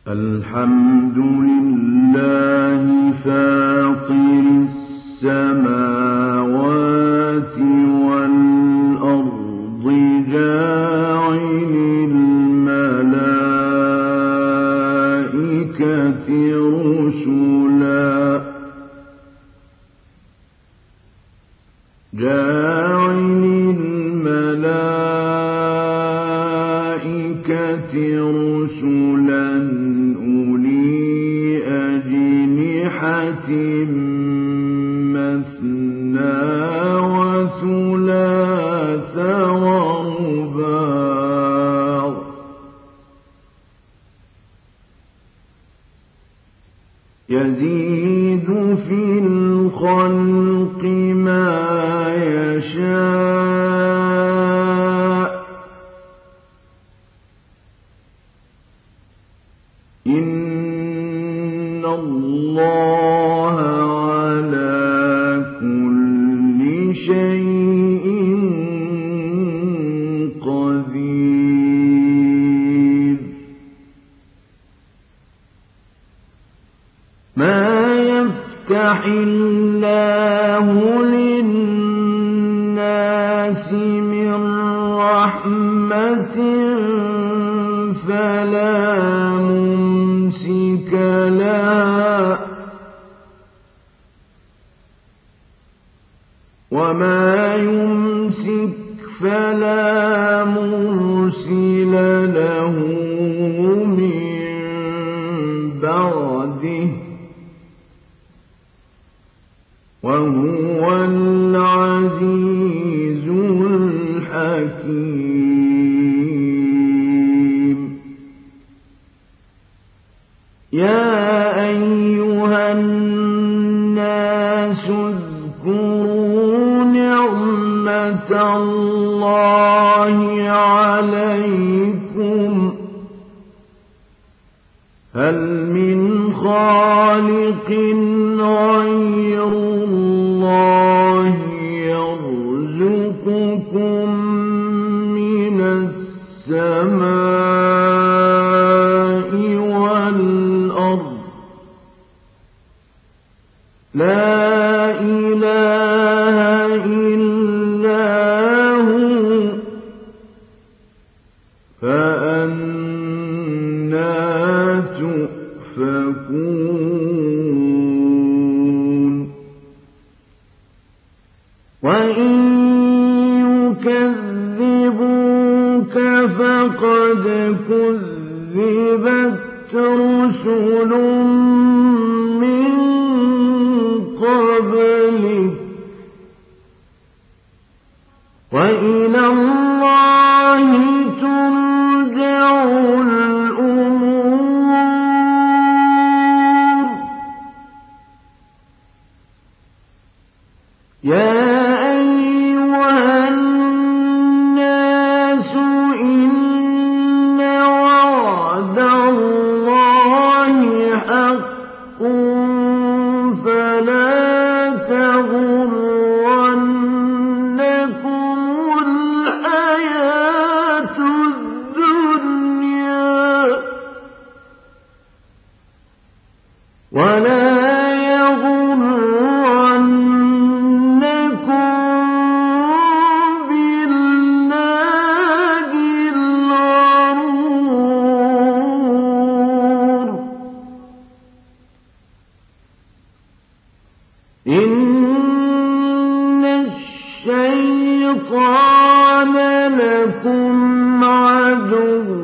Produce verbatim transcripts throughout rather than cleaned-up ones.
الحمد لله فاطر السماوات والأرض جاعل الملائكة رسلا جاعل الملائكة رسلا أولي أجنحة مثنى وثلاث ورباع يزيد في الخلق ما يشاء إن الله على كل شيء قدير ما يفتح الله للناس من رحمة فلا ممسك لها وما يمسك فلا مرسل له من بعده وهو العزيز الحكيم يا أيها الناس اذكروا نعمة الله عليكم هل من خالق غير الله يرزقكم من السماء والأرض لا إله إلا هو فأنى تؤفكون وإن يكذبوك فقد كذبت رسل من قبلك وإلى الله ترجع الأمور يا أيها الناس إن وعد الله حق فلا تغرنكم الحياة الدنيا ولا يغرنكم بالله الغرور إن الشيطان لكم عدو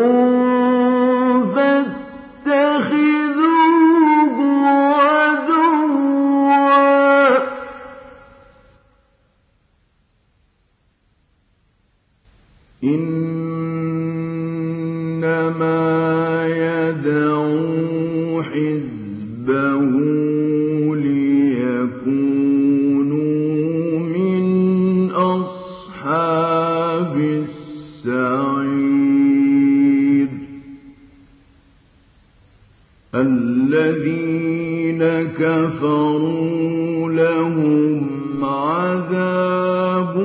فاتخذوه عدوا إنما يدعو حزبه ليكونوا من أصحاب السعير الذين كفروا لهم عذاب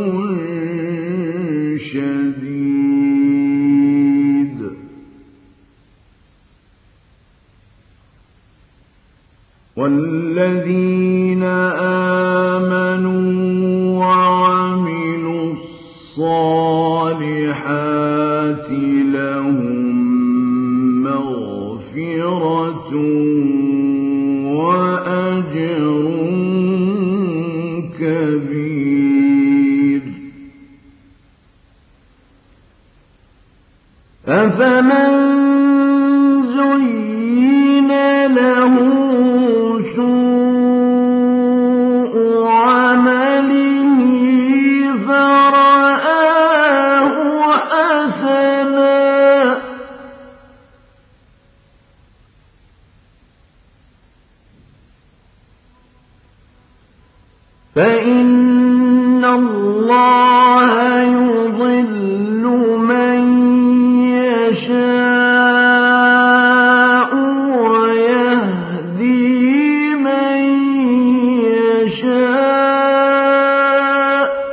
شديد وَالَّذِينَ آمَنُوا وَعَمِلُوا الصَّالِحَاتِ لَهُم مَّغْفِرَةٌ وَأَجْرٌ كَبِيرٌ. أَفَمَن زُيِّنَ لَهُ سُوءُ عَمَلِهِ فَرَآهُ حَسَنًا فَإِنَّ اللَّهَ يُضِلُّ مَن يَشَاءُ وَيَهْدِي مَن يَشَاءُ ۚ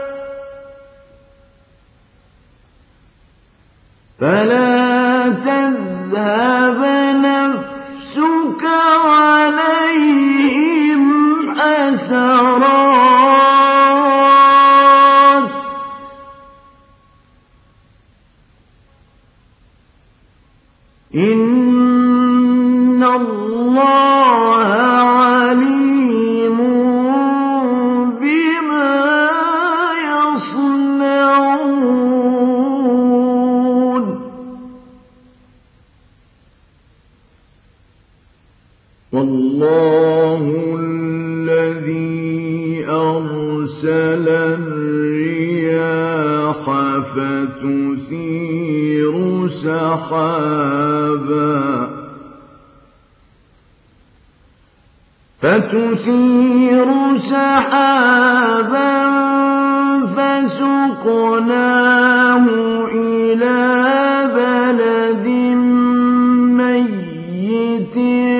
فَلَا تَذْهَبْ نَفْسُكَ عَلَيْهِمْ حَسَرَاتٍ ۚ إِنَّ اللَّهَ عَلِيمٌ بِمَا يَصْنَعُونَ. وَاللَّهُ الَّذِي أَرْسَلَ الرِّيَاحَ فَتُثِيرُ سَحَابًا فَتُثِيرُ سَحَابًا فَسُقْنَاهُ إِلَىٰ بَلَدٍ مَّيِّتٍ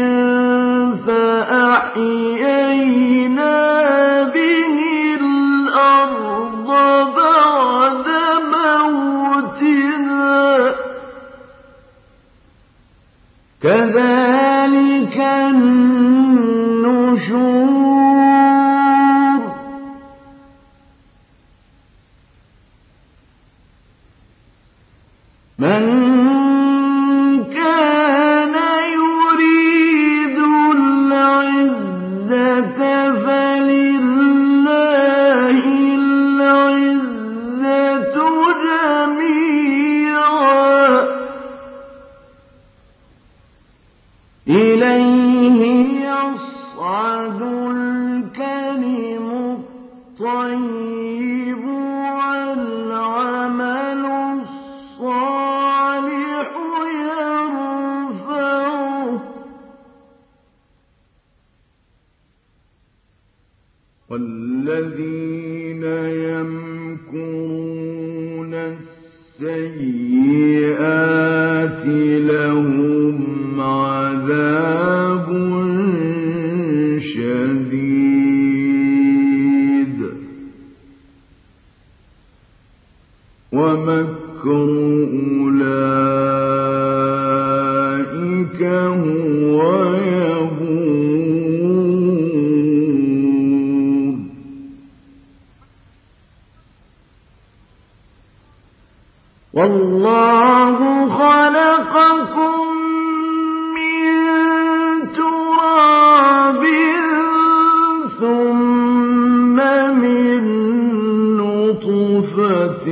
فَأَحْيَيْنَا بِهِ الْأَرْضَ بَعْدَ مَوْتِهَا ۚ كَذَٰلِكَ النُّشُورُ. مَن كَانَ يُرِيدُ الْعِزَّةَ فَلِلَّهِ الْعِزَّةُ جَمِيعًا ۚ إِلَيْهِ يَصْعَدُ الْكَلِمُ الطَّيِّبُ وَالْعَمَلُ الصَّالِحُ يَرْفَعُهُ ۚ وَالَّذِينَ يَمْكُرُونَ السَّيِّئَاتِ لَهُمْ عَذَابٌ شَدِيدٌ ۖ وَمَكْرُ أُولَٰئِكَ هُوَ يَبُورُ. وَاللَّهُ خَلَقَكُم مِّن تُرَابٍ ثُمَّ مِن نُّطْفَةٍ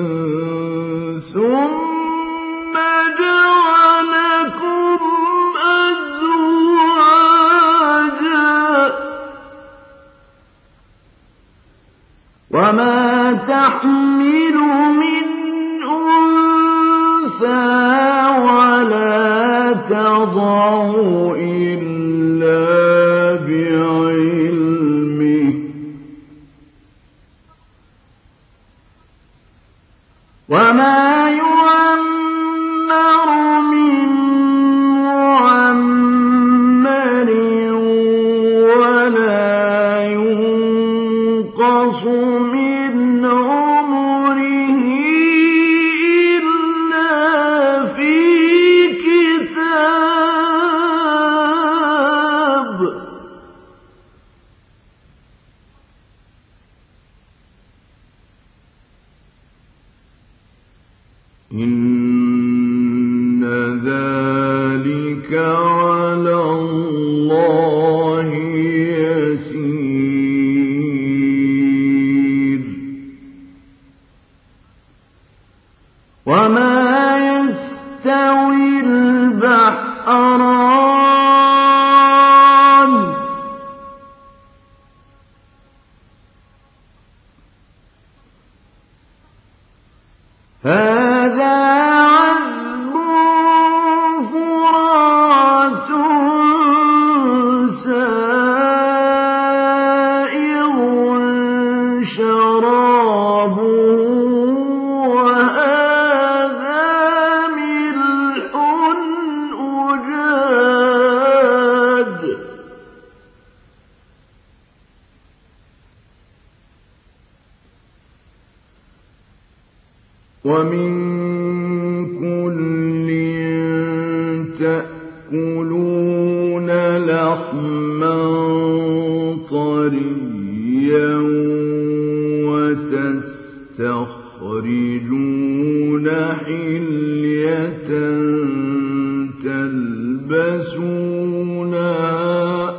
ثُمَّ جَعَلَكُمْ أَزْوَاجًا ۚ وَمَا تَحْمِلُ مِنْ أُنثَىٰ وَلَا تَضَعُ إِلَّا بِعِلْمِهِ ۚ وَمَا يُعَمَّرُ مِن مُّعَمَّرٍ وَلَا يُنقَصُ مِنْ عُمُرِهِ إِلَّا فِي كِتَابٍ يستوي البحران هذا عذب فرات سائغ شرابه وهذا ملح أجاج ومن كل تأكلون لحما طريا وتستخرجون حلية تلبسونها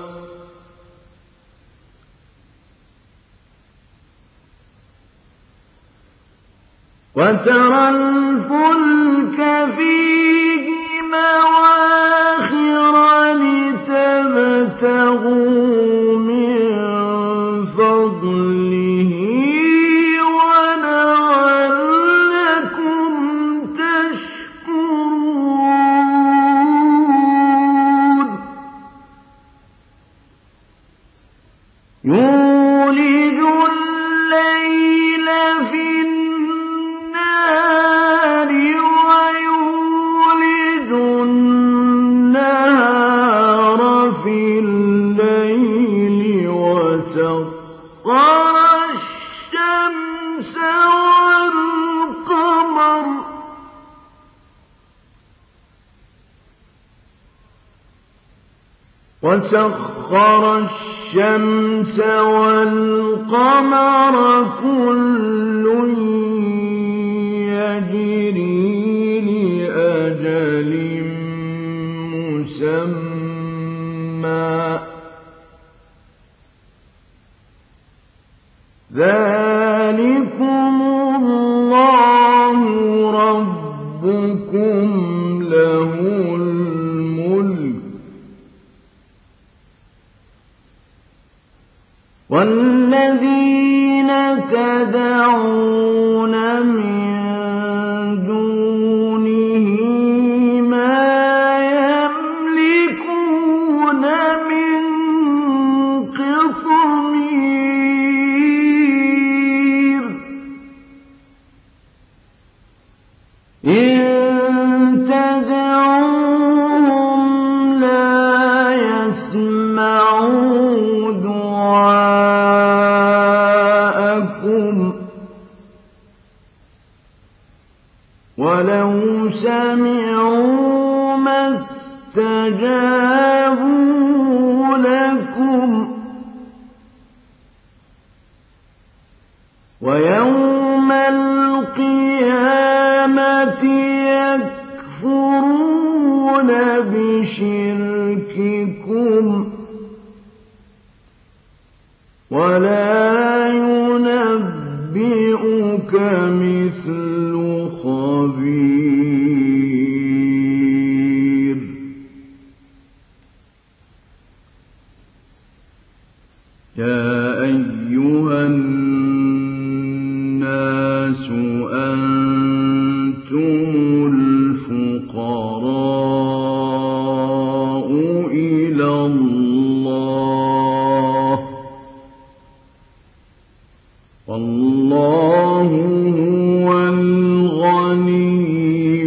وترى الفلك فيه مواخر لتبتغوا من فضله ولعلكم تشكرون يولج الليل في النهار ويولج النهار في الليل وسخر الشمس والقمر وسخر الشمس والقمر كل يجري لأجل مسمى ذلكم الله ربكم له الملك والذين تدعون من دونه ما يملكون من قطمير إن تدعوهم لا يسمعوا دعاءكم ولو سمعوا ما استجابوا لكم ويوم القيامة يكفرون بشرككم ولا ينبئك مثل خبير يا أيها الناس أنتم الفقراء إلى الله والله هو الغني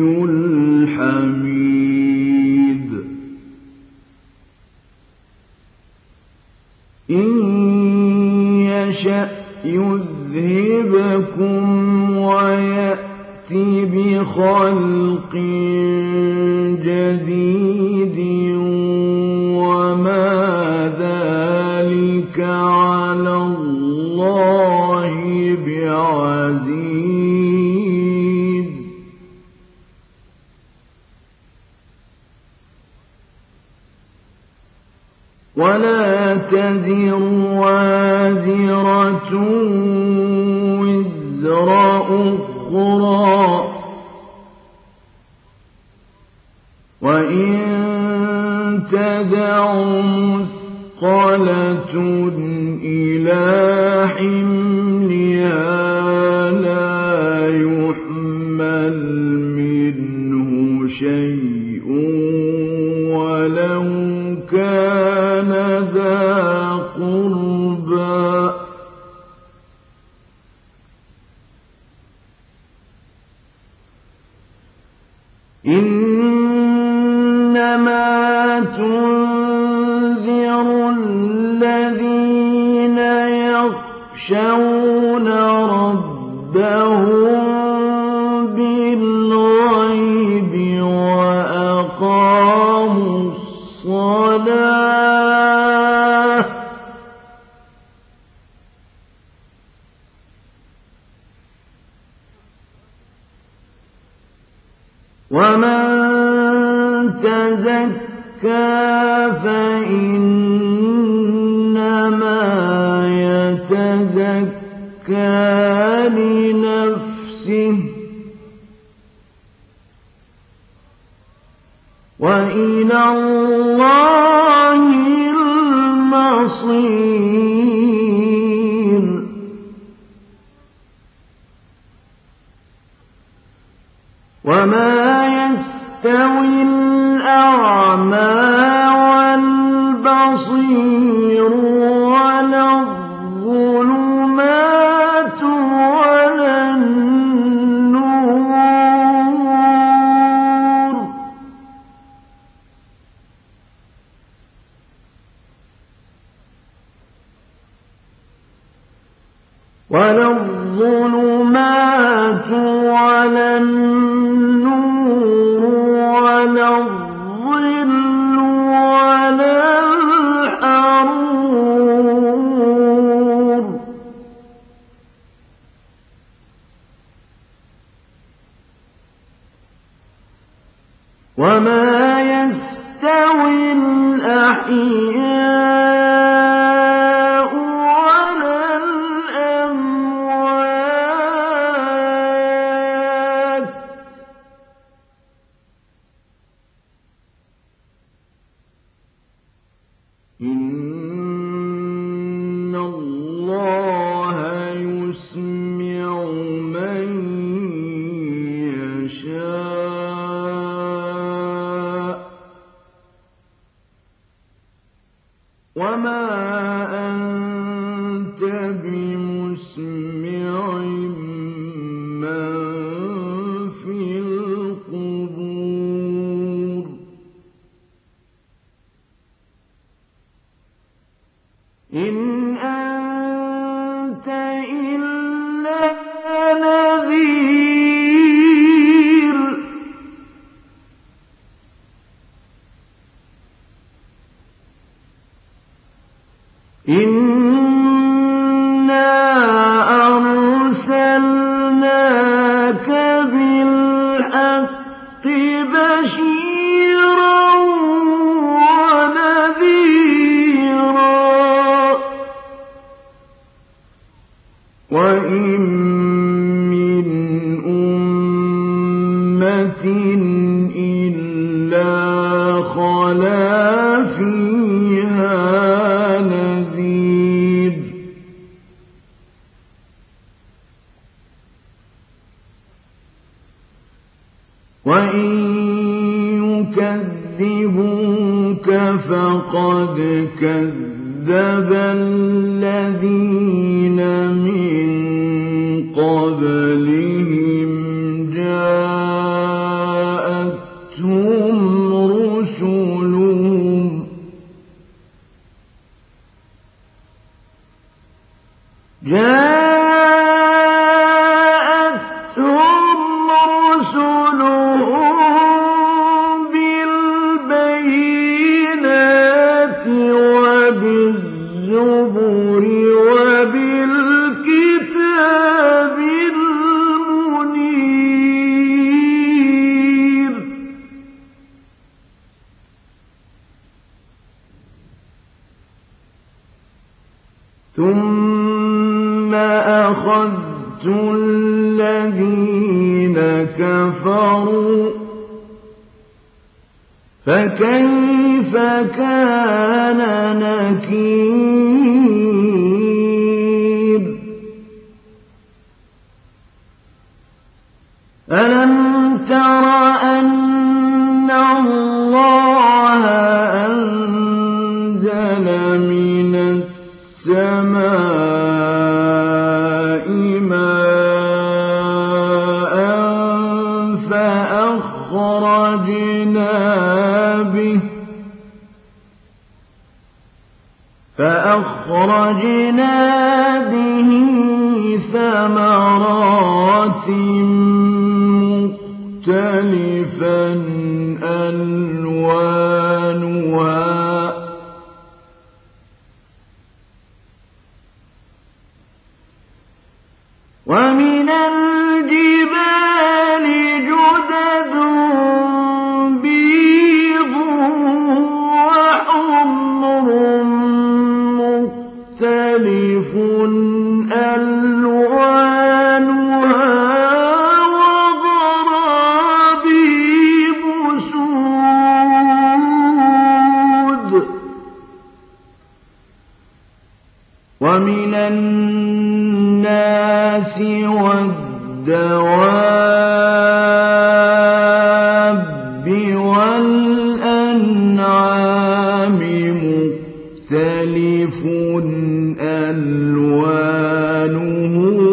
الحميد إن يشأ يذهبكم ويأتي بخلق جديد وما ذلك على الله بعزيز ولا تزر وازرة وزر أخرى وإن تدع مثقلة إلى حملها لا يحمل منه شيء ولو كان ذا قربى إنما تنذر الذين يخشون ربهم بالغيب وأقاموا الصلاة ومن تزكى فإنما يتزكى لنفسه وإلى الله المصير وما يستوي الأعمى والبصير ولا الظلمات ولا النور ولا الظلمات ولا النور ولا الظل ولا الحرور وما يستوي الأحياء ولا الأموات إن الله يسمع من يشاء وما أنت بمسمع من في القبور إن أنت إلا نذير إنا أرسلناك بالحق بشيرا ونذيرا وإن من أمة إلا خلا فيها نذير وإن يكذبوك فقد كذب الذين من قبلهم جاءتهم رسلهم جاءتهم رسلهم بالبينات وبالزبر وبالكتاب المنير ثم أخذت الذين كفروا فكيف كان نكير ألم تر أن الله أنزل من السماء ماء فأخرجنا به فأخرجنا به ثمرات مختلفا ألوانها ومن الجبال جدد بيض وحمر مختلف ألوانها وغرابيب سود ومن الناس والدواب والأنعام مختلف ألوانه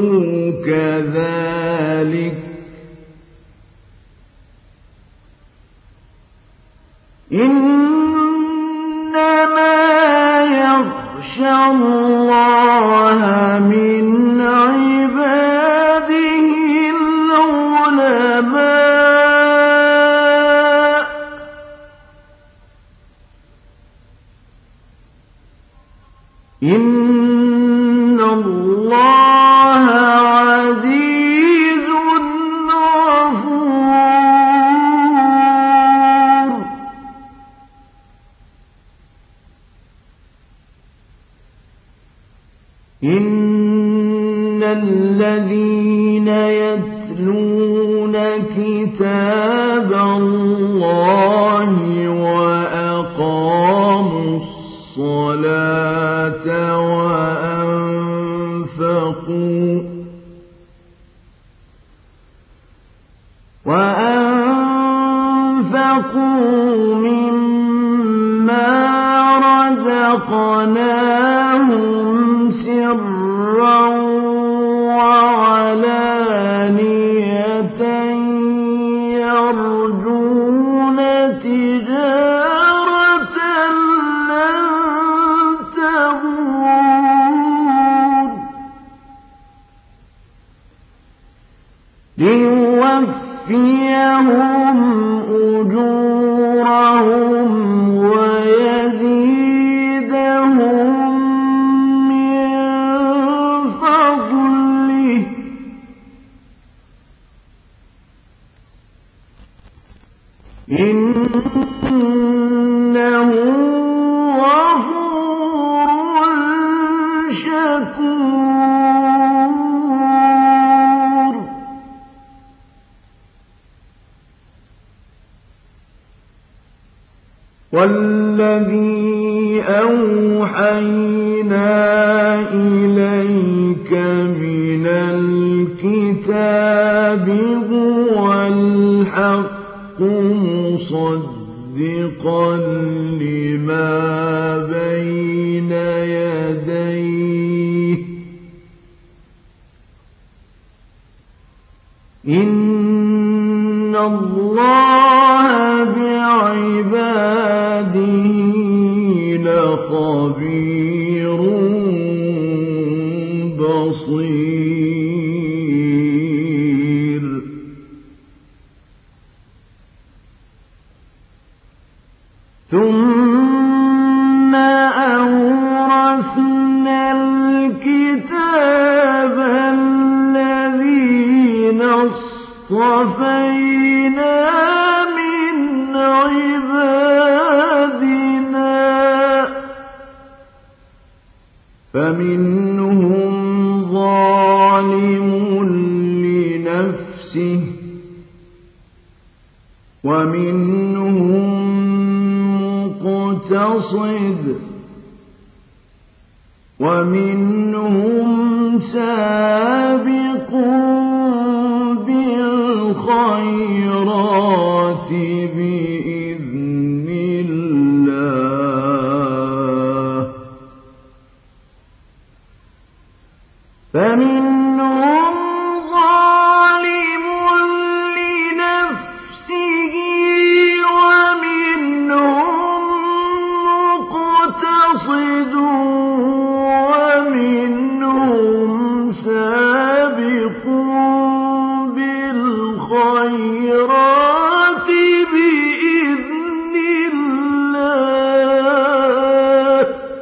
كذلك إنما يخشى الله من عباده العلماء إن الله عزيز غفور إن الذين يتلون كتاب الله وأقاموا الصلاة وأنفقوا وأنفقوا مما رزقناهم سرا وعلانية يرجون تجارة لن تبور ليوفيهم أجورهم ويزيدهم من فضله إنه غفور شكور والذي أوحينا إليك من الكتاب هو الحق مصدقا لما بين يديه إن الله بعباده لخبير بصير ثم أورثنا الكتاب الذين اصطفينا من عبادنا فمنهم ظالم لنفسه ومنهم مقتصد ومنهم سابق بالخيرات بإذن الله فمنهم ظالم لنفسه ومنهم مقتصد ومنهم سابق بالخيرات بإذن الله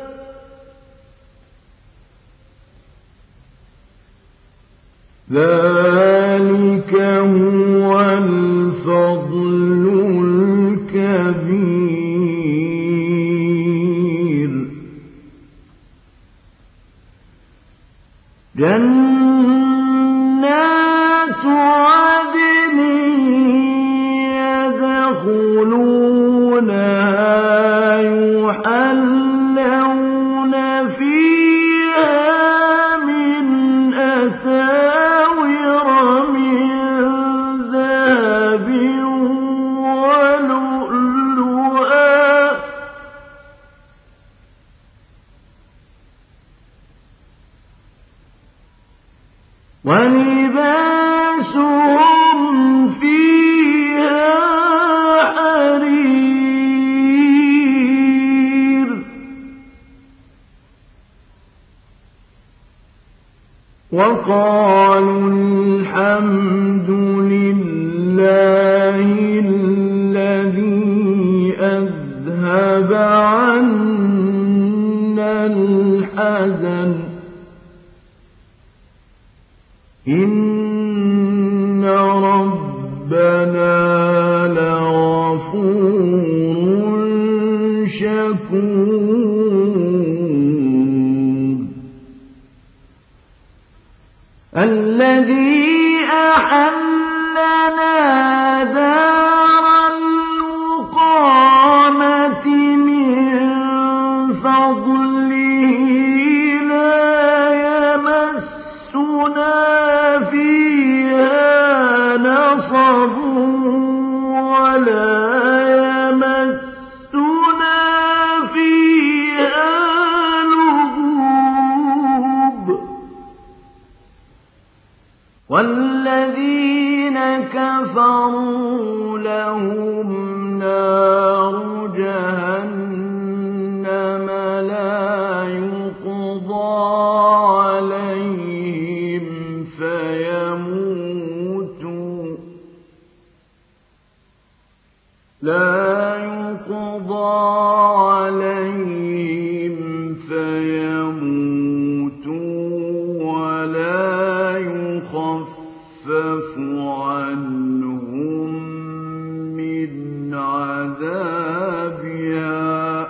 ذلك هو الفضل الكبير جنات عدن يدخلونها يحلون فيها من أساور من ذهب ولؤلؤا ولباسهم فيها حرير وقالوا الحمد لله الذي أذهب عنا الحزن إن ربنا لغفور شكور الذي أحلنا دار المقامة من فضله لا يمسنا فيها نصب ولا يمسنا فيها لغوب والذين كفروا لهم نار جهنم لا يقضى عليهم فيموتوا لا يقضى عليهم فيموتوا ولا يخفف عنهم من عذابها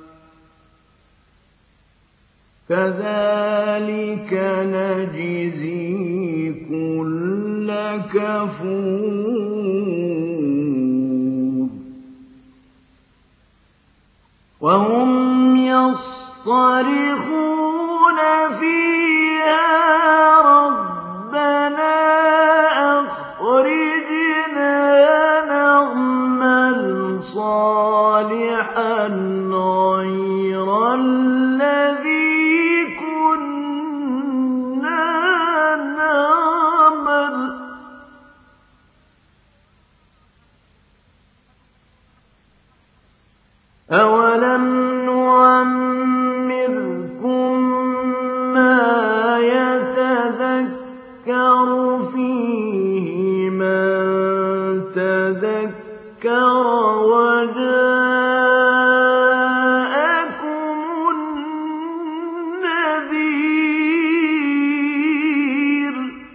كذلك نجزي كل كفور وهم يصطرخون فيها ربنا أخرجنا نعمل صالحا غير الذي كنا نعمل أولم نعمركم ما يتذكر فيه من تذكر وجاءكم النذير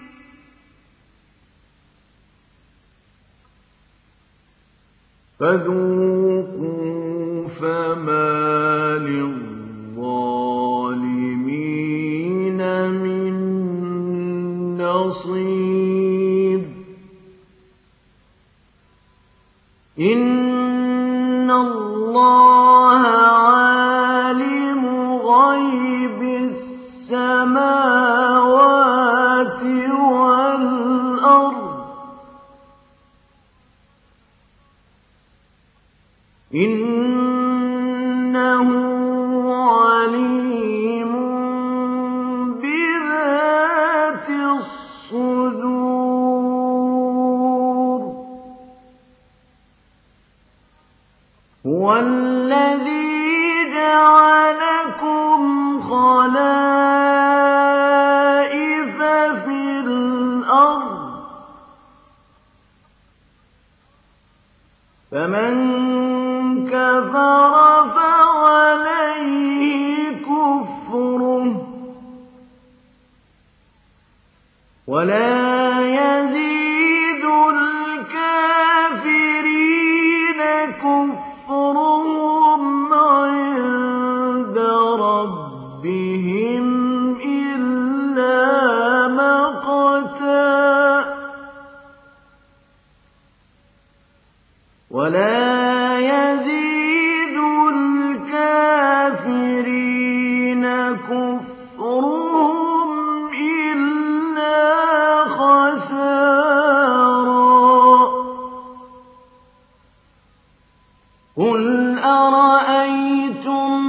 فذوقوا فما للظالمين من نصير إن الله إِنَّهُ عَلِيمٌ بِذَاتِ الصُّدُورِ هُوَ الَّذِي جَعَلَكُمْ خَلَائِفَ فِي الْأَرْضِ فَمَن كَفَرَ فَعَلَيْهِ كُفْرُهُ وَلَا يَزِيدُ الْكَافِرِينَ كُفْرُهُمْ عِندَ رَبِّهِمْ إِلَّا مَقْتًا وَلَا يَزِيدُ الْكَافِرِينَ كُفْرُهُمْ إِلَّا خَسَارًا قُلْ أَرَأَيْتُمْ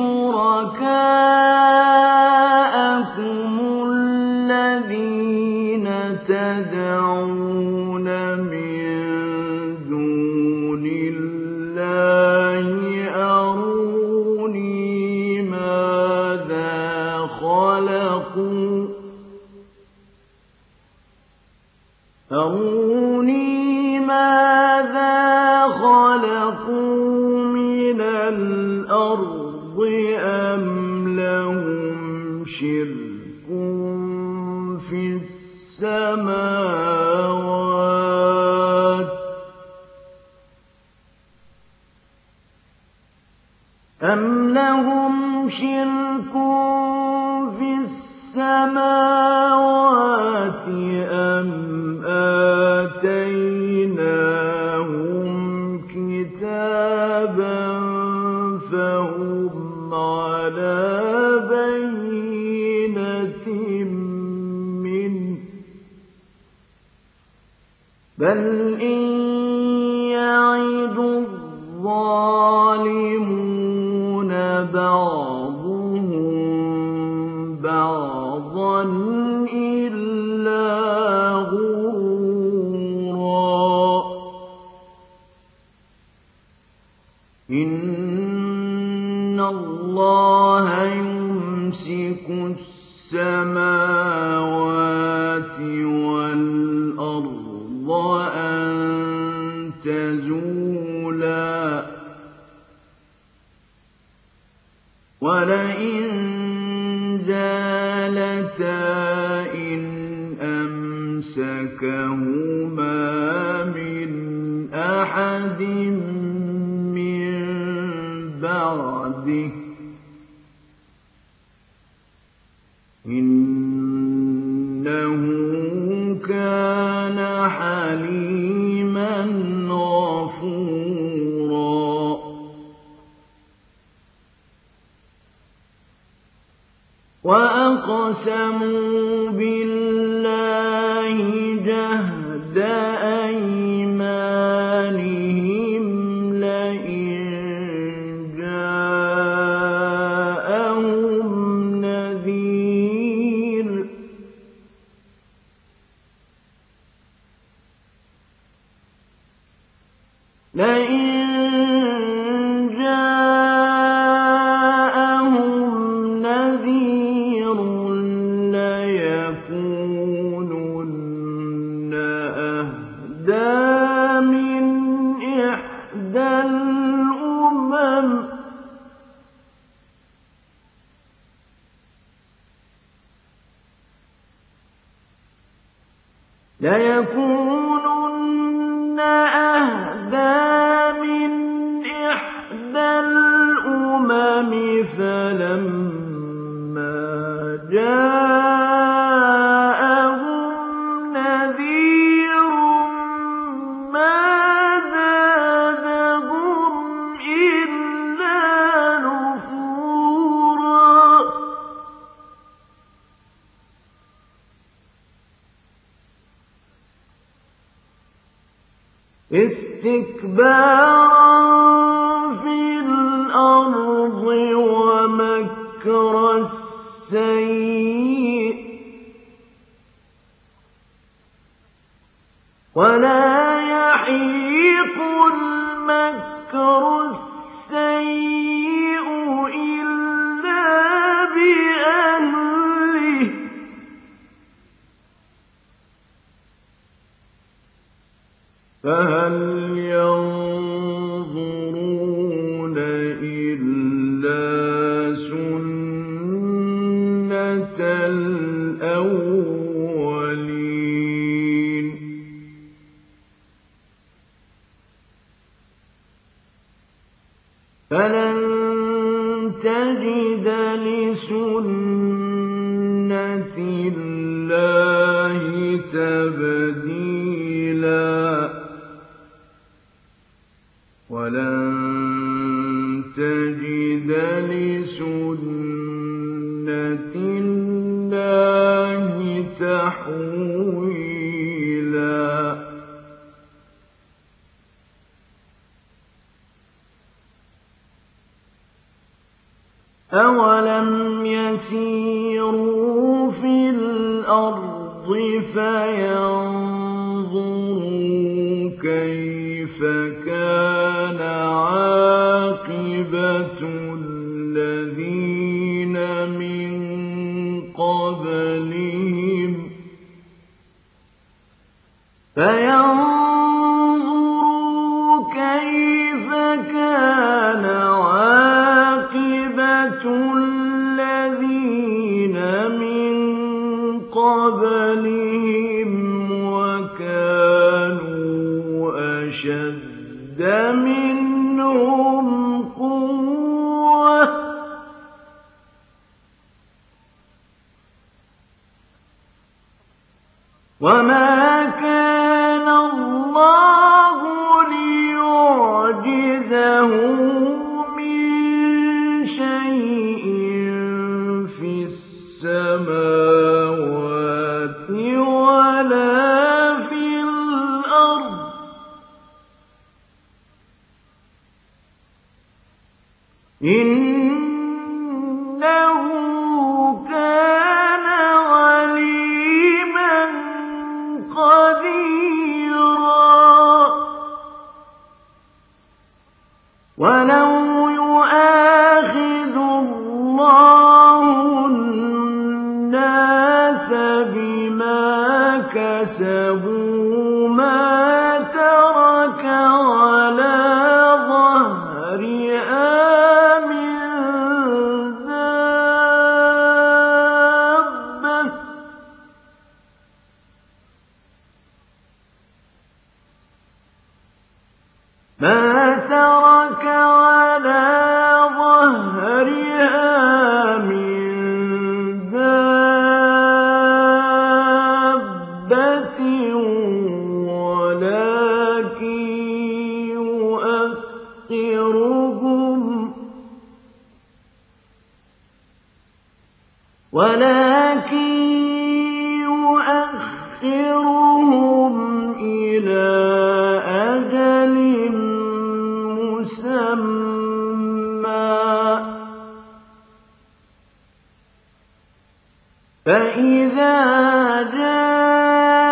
شُرَكَاءَكُمُ الَّذِينَ تَدْعُونَ مِن دُونِ اللَّهِ أَرُونِي مَاذَا خَلَقُوا أَرُونِي مَاذَا خَلَقُوا مِنَ الْأَرْضِ أَمْ لَهُمْ شِرْكٌ فِي السَّمَاوَاتِ أَمْ لَهُمْ شِرْكٌ فِي السَّمَاوَاتِ أَمْ آتَيْنَاهُمْ كِتَابًا فَهُمْ عَلَىٰ بَيِّنَتٍ مِّنْهُ ۚ بَلْ إِن يَعِدُ الظَّالِمُونَ بَعْضُهُم بَعْضًا إِلَّا غُرُورًا إِنَّ اللَّهَ يُمْسِكُ السَّمَاوَاتِ وَالْأَرْضَ أَن تَزُولَا وَلَئِن زَالَتَا إِنْ أَمْسَكَهُمَا مِنْ أَحَدٍ مِّن بَعْدِهِ إِنَّهُ كَانَ حَلِيمًا غَفُورًا وَأَقْسَمُوا بِاللَّهِ جَهْدَ أَيْمَانِهِمْ لَئِن جَاءَهُمْ نَذِيرٌ لَئِن جَاءَهُمْ نَذِيرٌ لَّيَكُونُنَّ أَهْدَىٰ مِنْ إِحْدَى الْأُمَمِ لَيَكُونُنَّ أَهْدَىٰ مِنْ إِحْدَى الْأُمَمِ فَلَمَّا جَاءَهُمْ نَذِيرٌ مَّا زَادَهُمْ إِلَّا نُفُورًا اسْتِكْبَارًا فلن تجد لسنة الله تبديلا ولن تجد لسنة الله تحويلا أولم يسيروا في الأرض فينظروا كيف كان عاقبة الذين من قبلهم فينظروا كيف كان عاقبة الذين من قبلهم وكانوا أشد منهم قوة وما كان الله ليعجزه من شيء في السماوات ولا في الأرض إنه كان عليما قديرا ولو يؤاخذ الله الناس بما كسبوا ما ترك على ظهرها من دابة ما ترك على ظهرها من دابة ولكن يؤخرهم ولكن يؤخرهم إلى أجل مسمى فإذا جاء أجلهم فلا يستأخرون ساعة ولا يستقدمون فإذا جاء أجلهم فلا يستأخرون ساعة ولا يستقدمون فإذا جاء أجلهم فلا يستأخرون ساعة ولا يستقدمون فإذا جاء أجلهم فلا يستأخرون ساعة ولا يستقدمون فإذا